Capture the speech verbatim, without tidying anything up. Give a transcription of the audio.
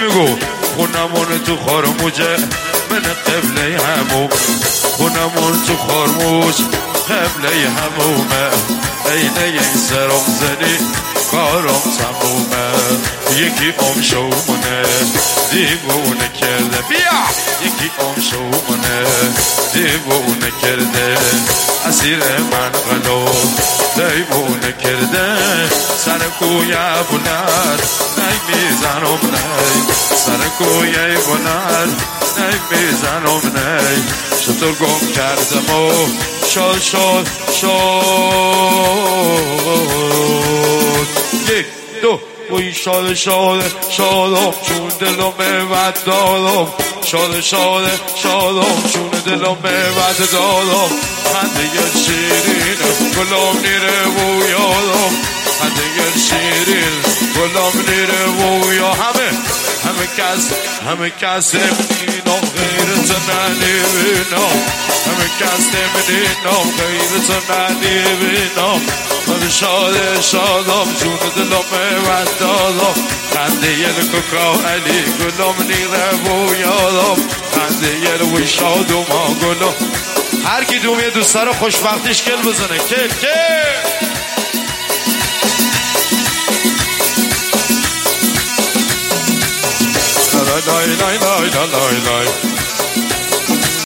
میگو خونمون تو خارموجه من قبله هموم خونمون تو خارموج قبله همومه عینه این سرم زنی کارم تمومه یکی ام شومونه دیوونه کرده بیا یکی ام شومونه دیوونه کرده اسیر من قلو دیوونه کرده سر کوی بلند نمیزنم نی سر کوی بلند نمیزنم نی چطور گم کردم و شاد شاد شاد یک دو وی شاد شاد شادم چون دلم ود دادم شاد شاد شادم چون دلم ود دادم خنده شیرین گلام نیره و یادم خنده شیرین گلام نیره و یا همه همه کس همه کس نمینم غیرت ننبینم همه کس نمینم غیرت ننبینم من شاد شادم جون دلم ود دادم خنده یل کوکا علی گلام نیره و یادم خنده یل و شادم گلام هر کی دوم یه دوستا رو خوشبختیش کل بزنه کل کل لای لای لای لای لای لای